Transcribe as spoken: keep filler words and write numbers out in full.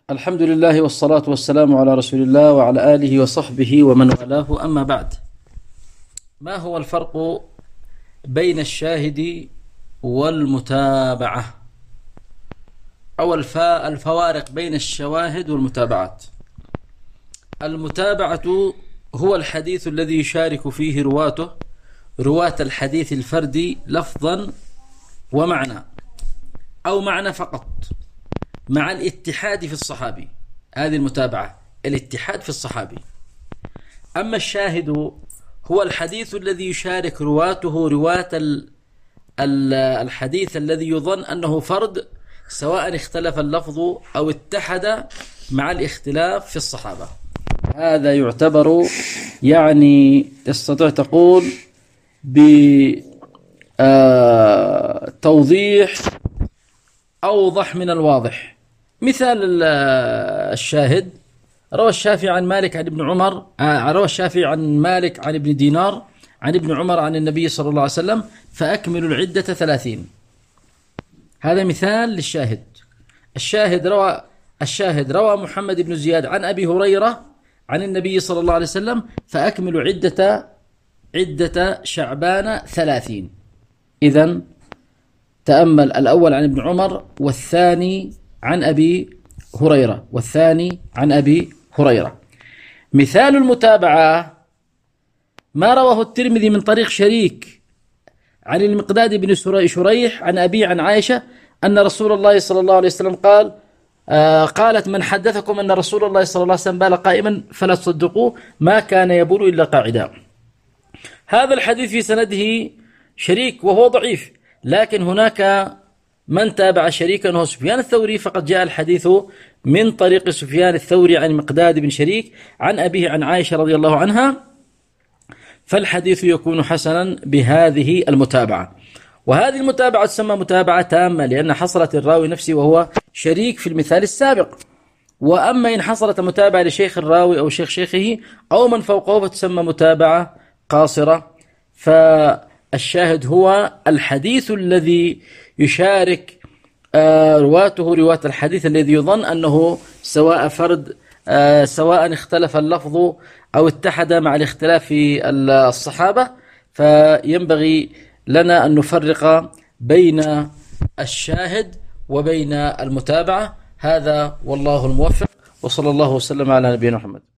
الحمد لله والصلاة والسلام على رسول الله وعلى آله وصحبه ومن والاه، أما بعد. ما هو الفرق بين الشاهد والمتابعة؟ أو الفوارق بين الشواهد والمتابعات. المتابعة هو الحديث الذي يشارك فيه رواته رواة الحديث الفردي لفظا ومعنى، أو معنى فقط، مع الاتحاد في الصحابي. هذه المتابعة، الاتحاد في الصحابي. أما الشاهد هو الحديث الذي يشارك رواته رواة الحديث الذي يظن أنه فرد، سواء اختلف اللفظ أو اتحد مع الاختلاف في الصحابة. هذا يعتبر يعني تستطيع تقول بتوضيح أوضح من الواضح. مثال الشاهد: روى الشافعي عن مالك عن ابن عمر روى الشافعي عن مالك عن ابن دينار عن ابن عمر عن النبي صلى الله عليه وسلم فأكملوا العدة ثلاثين. هذا مثال للشاهد. الشاهد روى الشاهد روى محمد بن زياد عن أبي هريرة عن النبي صلى الله عليه وسلم فأكملوا عدة عدة شعبان ثلاثين. إذن تأمل: الأول عن ابن عمر، والثاني عن أبي هريرة، والثاني عن أبي هريرة. مثال المتابعة ما رواه الترمذي من طريق شريك عن المقداد بن شريح عن أبي عن عائشة أن رسول الله صلى الله عليه وسلم قال آه قالت: من حدثكم أن رسول الله صلى الله عليه وسلم بال قائما فلا تصدقوه، ما كان يبول إلا قاعدا. هذا الحديث في سنده شريك وهو ضعيف، لكن هناك من تابع شريكا وهو سفيان الثوري، فقد جاء الحديث من طريق سفيان الثوري عن مقداد بن شريك عن أبيه عن عائشة رضي الله عنها، فالحديث يكون حسنا بهذه المتابعة. وهذه المتابعة تسمى متابعة تامة لأن حصلت الراوي نفسه وهو شريك في المثال السابق. وأما إن حصلت متابعة لشيخ الراوي أو شيخ شيخه أو من فوقه فتسمى متابعة قاصرة. فالشاهد هو الحديث الذي يشارك رواته رواة الحديث الذي يظن أنه سواء فرد سواء اختلف اللفظ أو اتحد مع الاختلاف في الصحابة. فينبغي لنا أن نفرق بين الشاهد وبين المتابعة. هذا والله الموفق، وصلى الله وسلم على نبينا محمد.